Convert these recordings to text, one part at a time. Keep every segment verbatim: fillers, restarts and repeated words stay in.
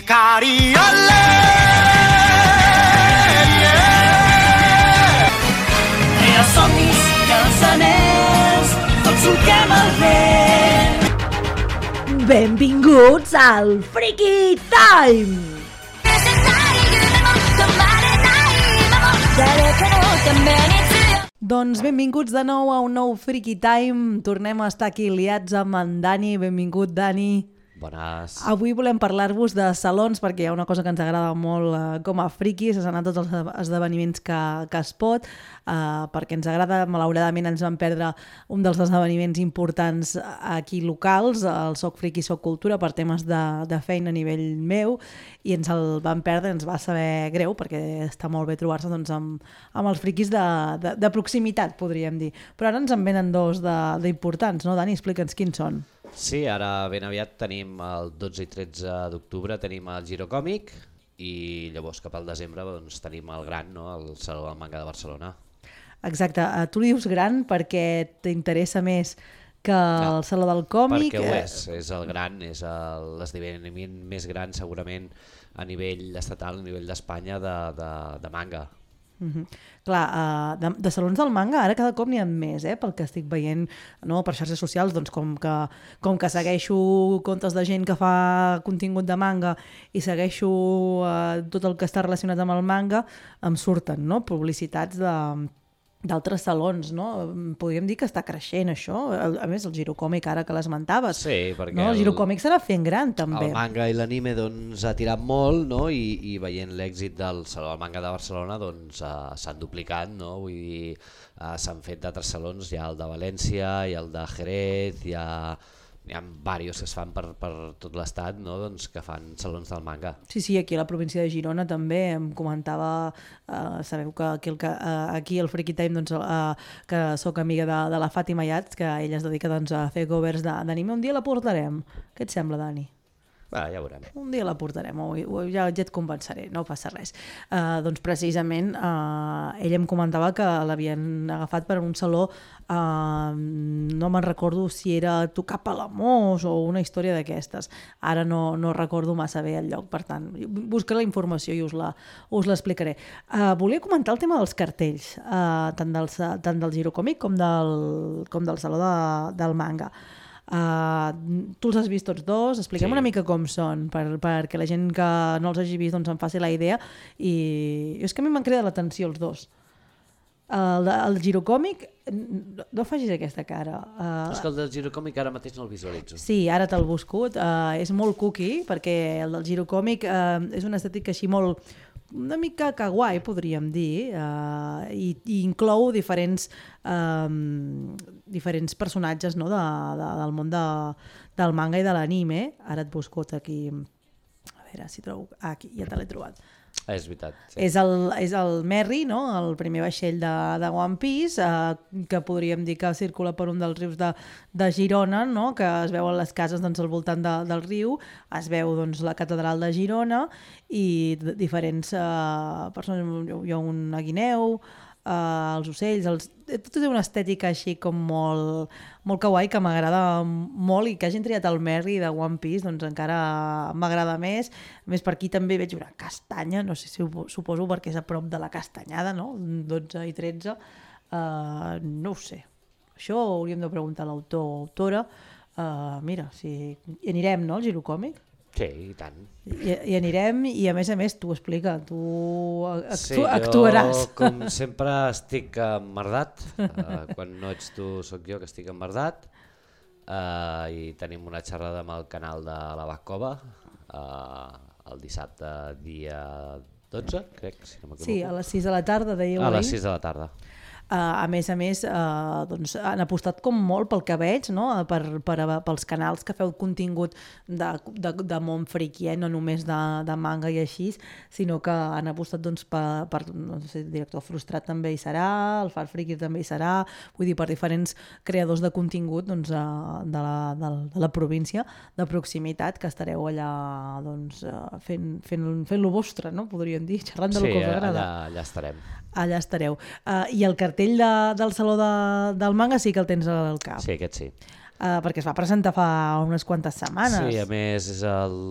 Cariole, yeah. I els somnis i els anells tots solquem el vent. Benvinguts al Freaky Time! Doncs benvinguts de nou a un nou Freaky Time. Tornem a estar aquí liats amb en Dani. Benvingut, Dani. Bones. Avui volem parlar-vos de salons perquè hi ha una cosa que ens agrada molt eh, com a friquis, és anar a tots els esdeveniments que, que es pot, eh, perquè ens agrada, malauradament ens vam perdre un dels esdeveniments importants aquí locals, el Soc Friqui, Soc Cultura, per temes de, de feina a nivell meu, i ens el vam perdre, ens va saber greu, perquè està molt bé trobar-se doncs, amb, amb els friquis de, de, de proximitat, podríem dir. Però ara ens en venen dos d'importants, no, Dani? Explica'ns quins són. Sí, ara ben aviat tenim el dotze i tretze d'octubre tenim el Giro Còmic i llavors cap al desembre doncs, tenim el gran, no? El Saló del Manga de Barcelona. Exacte, tu li dius gran perquè t'interessa més que ja, el Saló del Còmic. Perquè ho és, és el gran, és l'esdeveniment més gran segurament a nivell estatal, a nivell d'Espanya de, de, de manga. Uh-huh. Clar, uh, de, de salons del manga ara cada cop n'hi ha més, eh? Pel que estic veient, no? Per xarxes socials, doncs com que, com que segueixo comptes de gent que fa contingut de manga i segueixo uh, tot el que està relacionat amb el manga, em surten, no? Publicitats de d'altres salons, no? Podríem dir que està creixent això, a més el Girocòmic ara que l'esmentaves, sí, perquè no? El Girocòmic s'anà fent gran també. El manga i l'anime doncs, ha tirat molt, no? I, i veient l'èxit del Saló del Manga de Barcelona doncs, uh, s'han duplicat, no? Vull dir, uh, s'han fet d'altres salons, hi ha el de València, hi ha el de Jerez, hi ha, hi ha diversos que es fan per, per tot l'estat, no? Doncs, que fan salons del manga. Sí, sí, aquí a la província de Girona també em comentava, uh, sabeu que aquí, el, uh, aquí al Freaky Time doncs, uh, que sóc amiga de, de la Fàtima Yats, que ella es dedica doncs, a fer covers d'anime. Un dia la portarem. Què et sembla, Dani? Bé, ja veurem. Un dia la portarem, o, o ja, ja et convenceré, no passa res. Uh, doncs precisament uh, ella em comentava que l'havien agafat per un saló, uh, no me'n recordo si era Tocar Palamós o una història d'aquestes. Ara no, no recordo massa bé el lloc, per tant, buscaré la informació i us la, us l'explicaré. Uh, volia comentar el tema dels cartells, uh, tant, del, tant del Girocòmic com del, com del Saló de, del Manga. Uh, tu els has vist tots dos, expliquem sí. una mica com són per, perquè la gent que no els hagi vist doncs, en faci la idea, i és que a mi m'han cridat l'atenció els dos. El, el Girocòmic, no, no facis aquesta cara. Uh, és que el del Girocòmic ara mateix no el visualitzo. Sí, ara te'l buscut, uh, és molt cookie perquè el del Girocòmic uh, és una estètica així molt una mica kawaii, podríem dir, uh, i, i inclou diferents um, diferents personatges, no? de, de, del món de, del manga i de l'anime. Ara et busco aquí, a veure si trobo, ah, aquí, ja te l'he trobat. Ah, és veritat. Sí. És, el, és el Merry, no? El primer vaixell de, de One Piece, eh, que podríem dir que circula per un dels rius de, de Girona, no? Que es veuen les cases doncs, al voltant de, del riu, es veu doncs, la catedral de Girona i diferents eh, persones, hi ha un guineu, Uh, els ocells, els... tot té una estètica així com molt, molt kawaii que m'agrada molt, i que hagin triat el Merry de One Piece doncs encara m'agrada més. A més, per aquí també veig una castanya, no sé si ho, suposo perquè és a prop de la Castanyada, no? dotze i tretze, uh, no ho sé. Això hauríem de preguntar a l'autor o autora. Uh, mira, si hi anirem, no, al Girocòmic? Sí, i tant. I, i anirem, i a més a més tu explica, tu actu sí, actuaràs. Jo, com sempre, estic emmerdat. Uh, quan no ets tu, sóc jo que estic emmerdat. Uh, I tenim una xerrada amb el canal de la Bacova uh, el dissabte dia dotze, crec, si no m'equivoco. Sí, a les sis de la tarda, dèieu A ahir. les sis de la tarda. Uh, a més a més, uh, doncs, han apostat com molt pel que veig, no? per, per, pels canals que feu contingut de, de, de món friqui, eh? No només de, de manga i així, sinó que han apostat doncs, per, per no sé, el Director Frustrat també hi serà, el Far Friqui també hi serà, vull dir, per diferents creadors de contingut doncs, uh, de, la, de, de la província de proximitat, que estareu allà doncs, uh, fent, fent, fent-lo vostre, no? Podríem dir, xerrant de sí, lo que us agrada. allà, allà estarem. Allà estareu. Uh, I el cartell de, del Saló de, del Manga sí que el tens al cap. Sí, aquest sí. Uh, perquè es va presentar fa unes quantes setmanes. Sí, a més és el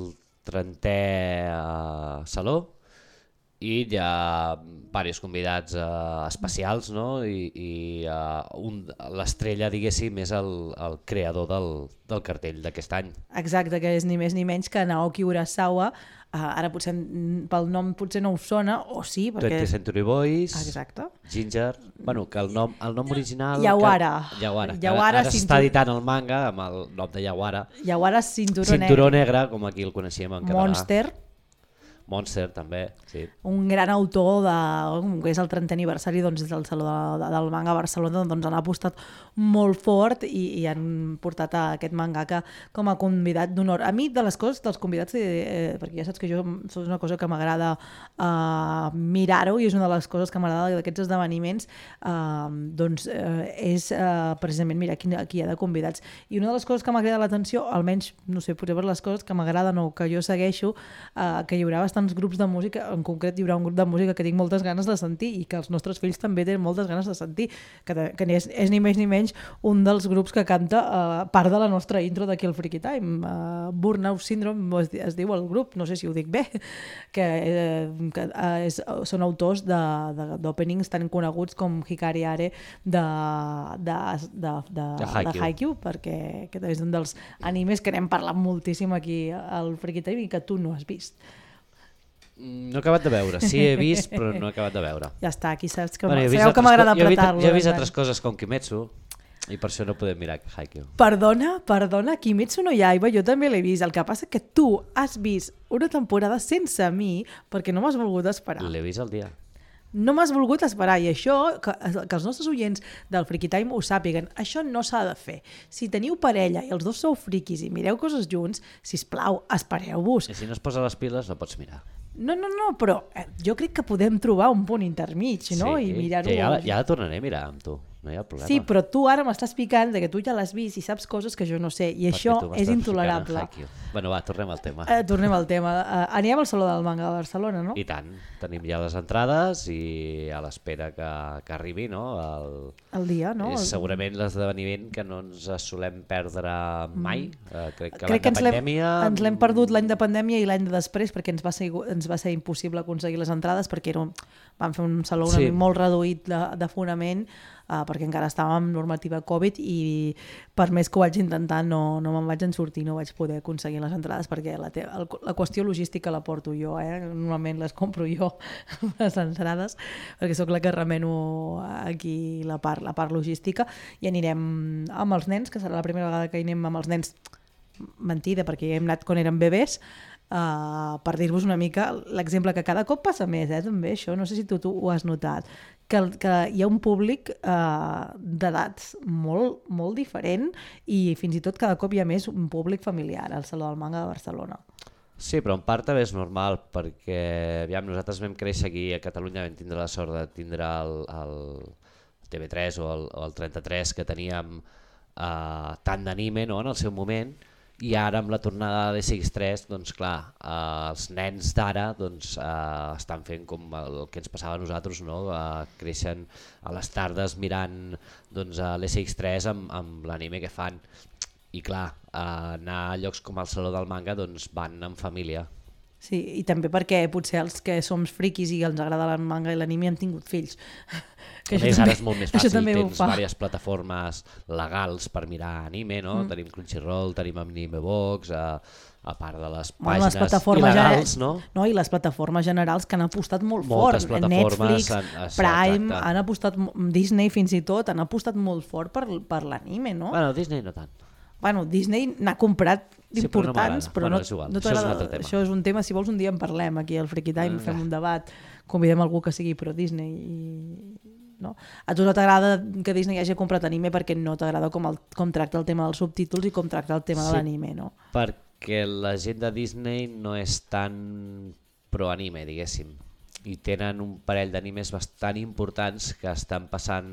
trentè uh, saló, i hi ha diversos convidats uh, especials, no? I, i uh, un, l'estrella, diguéssim, és el, el creador del, del cartell d'aquest any. Exacte, que és ni més ni menys que Naoki Urasawa. Uh, ara potser pel nom potser no us sona, o sí, perquè... twentieth Century Boys, Exacte. Ginger, bueno, que el nom, el nom original... Yawara. Que... Yawara. Yawara ara cintur... s'està editant el manga amb el nom de Yawara. Yawara Cinturó, Cinturó negre, com aquí el coneixíem en català. Monster. Monster, també, sí. Un gran autor de, que és el trentè aniversari doncs, del Saló de, de, del Manga a Barcelona, doncs han apostat molt fort i, i han portat a aquest mangaka com a convidat d'honor. A mi, de les coses, dels convidats, eh, perquè ja saps que jo és una cosa que m'agrada eh, mirar-ho i és una de les coses que m'agrada d'aquests esdeveniments, eh, doncs eh, és eh, precisament mirar qui, qui hi ha de convidats. I una de les coses que m'agrada l'atenció, almenys, no sé, potser per les coses que m'agraden o que jo segueixo, eh, que hi haurà bastant tants grups de música, en concret hi haurà un grup de música que tinc moltes ganes de sentir i que els nostres fills també tenen moltes ganes de sentir, que, que és, és ni més ni menys un dels grups que canta uh, part de la nostra intro d'aquí al Freaky Time. Uh, Burnout Syndrome es, es diu el grup, no sé si ho dic bé, que, eh, que uh, és, són autors d'openings tan coneguts com Hikari Are de, de, de, de, de Haikyuu, perquè que és un dels animes que n'hem parlat moltíssim aquí al Freaky Time i que tu no has vist. No he acabat de veure, sí he vist però no he acabat de veure. Ja està, aquí saps que bueno, sabeu que m'agrada apretar-lo. Jo he vist altres coses com Kimetsu i per això no podem mirar Haikyuu. Perdona, perdona, Kimetsu no Yaiba jo també l'he vist, el que passa que tu has vist una temporada sense mi perquè no m'has volgut esperar. L'he vist al dia. No m'has volgut esperar i això, que, que els nostres oients del Freaky Time ho sàpiguen, això no s'ha de fer. Si teniu parella i els dos sou friquis i mireu coses junts, sisplau, espereu-vos. I si no es posa les piles no pots mirar. No, no, no, però eh, jo crec que podem trobar un punt intermig, no? Sí, I mirar-ho... ja, ja la tornaré a mirar amb tu, no hi ha problema. Sí, però tu ara m'estàs picant de que tu ja l'has vist i saps coses que jo no sé, i això és intolerable. Bueno, va, tornem al tema. Eh, tornem al tema. Eh, anirem al Saló del Manga de Barcelona, no? I tant, tenim ja les entrades i a l'espera que, que arribi, no? El, el dia, no? És segurament l'esdeveniment que no ens solem perdre mai. Mm. Eh, crec que crec l'any de pandèmia... Ens l'hem perdut l'any de pandèmia i l'any de després perquè ens va ser, ens va ser impossible aconseguir les entrades perquè era un, vam fer un saló sí. molt reduït d'aforament uh, perquè encara estàvem amb normativa Covid i per més que ho vaig intentar no, no me'n vaig en sortir, no vaig poder aconseguir les entrades perquè la, te, el, la qüestió logística la porto jo, eh? Normalment les compro jo les entrades perquè sóc la que remeno aquí la part, la part logística i anirem amb els nens, que serà la primera vegada que hi anem amb els nens, mentida perquè hi hem anat quan eren bebès. Uh, per dir-vos una mica l'exemple que cada cop passa més, eh, també això, no sé si tu, tu ho has notat, que, que hi ha un públic uh, d'edats molt, molt diferent i fins i tot cada cop hi ha més un públic familiar al Saló del Manga de Barcelona. Sí, però en part també és normal perquè aviam, nosaltres vam créixer aquí a Catalunya, vam tindre la sort de tindre el, el T V tres o el, o el trenta-tres que teníem uh, tant d'anime, no?, en el seu moment. I ara amb la tornada de l'S X tres, doncs clar, eh, els nens d'ara doncs, eh, estan fent com el que ens passava a nosaltres, no? Eh, creixen a les tardes mirant doncs, l'S X tres amb, amb l'anime que fan. I clar, eh, anar a llocs com el Saló del Manga doncs, van en família. Sí, i també perquè potser els que som friquis i ens agrada el manga i l'anime han tingut fills. Que a més, ara és molt més fàcil, tens diverses plataformes legals per mirar anime, no? Mm. Tenim Crunchyroll, tenim Animebox, a, a part de les bueno, pàgines les il·legals, no? No? I les plataformes generals que han apostat molt Moltes fort. Netflix, han, Prime, exacte. han apostat, Disney fins i tot, han apostat molt fort per, per l'anime, no? Bueno, Disney no tant. Bueno, Disney n'ha comprat d'importants, sí, però no, bueno, no, no t'agrada. Això, això és un tema, si vols un dia en parlem aquí al Freaky Time, mm. fem un debat, convidem algú que sigui pro Disney i... No? A tu no t'agrada que Disney hagi comprat anime perquè no t'agrada com, el, com tracta el tema dels subtítols i com tracta el tema sí, de l'anime, no? Perquè la gent de Disney no és tan pro anime, diguéssim, i tenen un parell d'animes bastant importants que estan passant...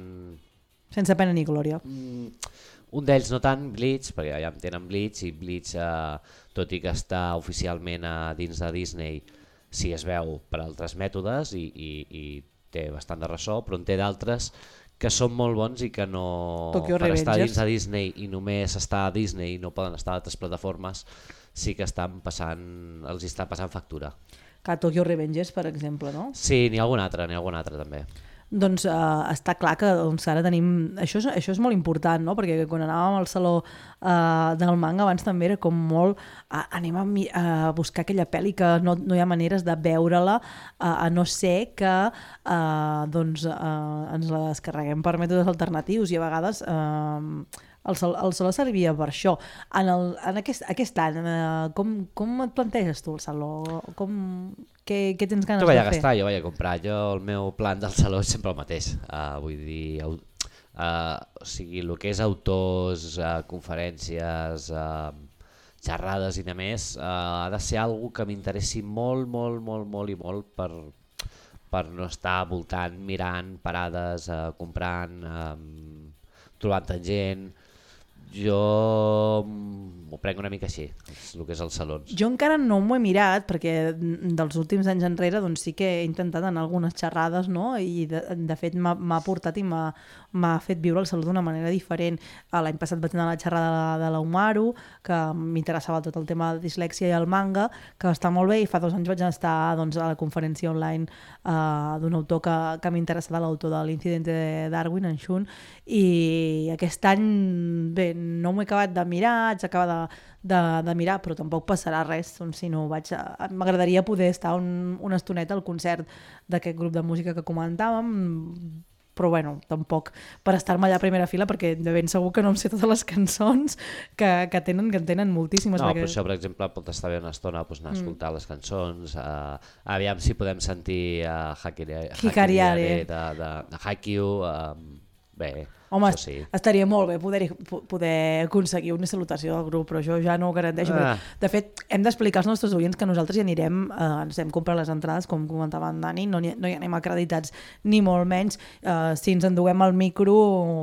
Sense pena ni glòria. Mm, un d'ells no tant, Bleach, perquè ja en tenen Bleach, i Bleach, eh, tot i que està oficialment a dins de Disney, sí es veu per altres mètodes i, i, i té bastant de ressò, però en té d'altres que són molt bons i que no, Tokyo per estar Revengers. dins de Disney i només estar a Disney i no poden estar a altres plataformes, sí que estan passant, els està passant factura. Que Tokyo Revengers, per exemple, no? Sí, n'hi ha algun altre, n'hi ha algun altre també. Doncs uh, està clar que doncs, ara tenim... Això és, això és molt important, no? Perquè quan anàvem al saló uh, del manga abans també era com molt... Uh, anem a, mi- a buscar aquella pel·li que no, no hi ha maneres de veure-la uh, a no ser que uh, doncs, uh, ens la descarreguem per mètodes alternatius i a vegades... Uh, El saló, el saló servia per això. En, el, en aquest, aquest any, eh, com, com et planteges tu el saló? Com, què, què tens ganes Jo vaig de a fer? gastar, jo vaig a comprar. Jo, el meu plan del saló és sempre el mateix. Uh, vull dir, uh, o sigui, el que és autors, uh, conferències, uh, xerrades i demés, uh, ha de ser algo que m'interessi molt, molt, molt, molt i molt per, per no estar voltant, mirant, parades, uh, comprant, um, trobant gent. Jo m'ho prenc una mica així, el que és els salons. Jo encara no m'ho he mirat, perquè dels últims anys enrere doncs sí que he intentat anar a algunes xerrades, no? I de, de fet m'ha, m'ha portat i m'ha, m'ha fet viure el saló d'una manera diferent. L'any passat vaig anar a la xerrada de, de l'Umaru, que m'interessava tot el tema de dislèxia i el manga, que està molt bé, i fa dos anys vaig estar doncs, a la conferència online uh, d'un autor que, que m'interessava, l'autor de l'Incidente de Darwin, en Shun, i aquest any, bé, no m'ho he acabat de mirar, haig acabat de, de, de mirar, però tampoc passarà res, doncs, si no vaig a... M'agradaria poder estar un, una estoneta al concert d'aquest grup de música que comentàvem, però bueno, tampoc per estar-me allà a primera fila, perquè de ben segur que no em sé totes les cançons que, que tenen, que en tenen moltíssimes. No, perquè... però això, per exemple, pot estar bé una estona doncs, anar a escoltar mm. les cançons, uh, aviam si podem sentir uh, Hikariare de, de, de Haikyuu, uh, bé, home, això sí. Estaria molt bé poder, poder aconseguir una salutació del grup, però això ja no ho garanteixo. Ah. De fet, hem d'explicar als nostres oients que nosaltres hi anirem, eh, ens hem comprat les entrades, com comentava en Dani, no, no hi anem acreditats ni molt menys. Eh, si ens enduguem el micro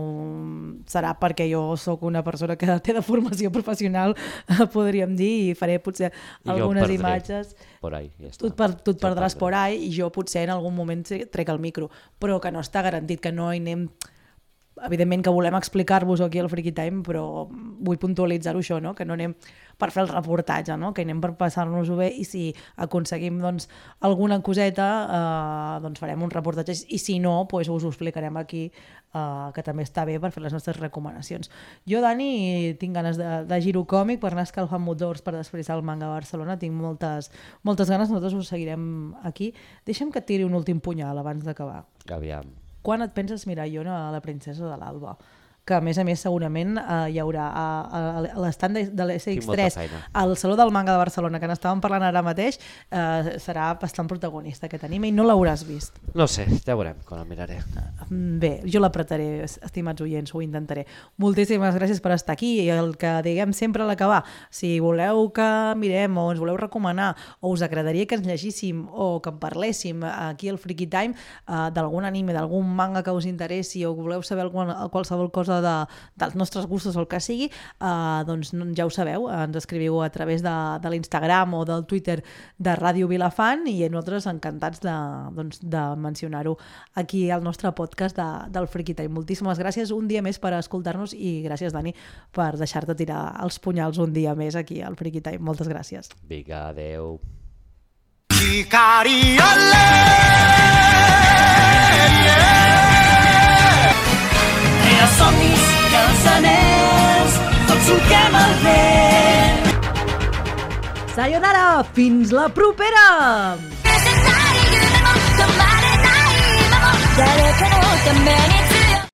serà perquè jo sóc una persona que té de formació professional, eh, podríem dir, i faré potser I algunes imatges. Por ahí, ja tu et, per, tu et perdràs por ahí i jo potser en algun moment trec el micro, però que no està garantit, que no hi anem... Evidentment que volem explicar-vos aquí al Freaky Time, però vull puntualitzar-ho això, no? Que no anem per fer el reportatge, no? Que anem per passar-nos-ho bé, i si aconseguim doncs, alguna coseta eh, doncs farem un reportatge, i si no doncs us ho explicarem aquí, eh, que també està bé per fer les nostres recomanacions. Jo, Dani, tinc ganes de, de giro còmic per anar escalfant motors per després al manga a Barcelona, tinc moltes, moltes ganes, nosaltres us seguirem aquí. Deixa'm que et tiri un últim punyal abans d'acabar. Aviam. Quan et penses mirar Iona a la princesa de l'Alba? Que a més a més segurament eh, hi haurà a, a, a l'estand de, de l'S X tres al Saló del Manga de Barcelona, que n'estàvem parlant ara mateix, eh, serà bastant protagonista aquest anime i no l'hauràs vist. No sé, ja veurem quan el miraré. Bé, jo l'apretaré, estimats oients, ho intentaré. Moltíssimes gràcies per estar aquí, i el que diguem sempre a l'acabar, si voleu que mirem o ens voleu recomanar o us agradaria que ens llegíssim o que en parléssim aquí al Freaky Time eh, d'algun anime, d'algun manga que us interessi, o voleu saber alguna, qualsevol cosa de, dels nostres gustos o el que sigui, eh, doncs ja ho sabeu, ens escriviu a través de, de l'Instagram o del Twitter de Ràdio Vilafant, i nosaltres encantats de, doncs, de mencionar-ho aquí al nostre podcast de, del Freaky Time. Moltíssimes gràcies un dia més per escoltar-nos, i gràcies, Dani, per deixar-te tirar els punyals un dia més aquí al Freaky Time. Moltes gràcies. Vinga, adeu. Els somnis i els anells, tots solquem el vent. Sayonara! Fins la propera! 誰かのために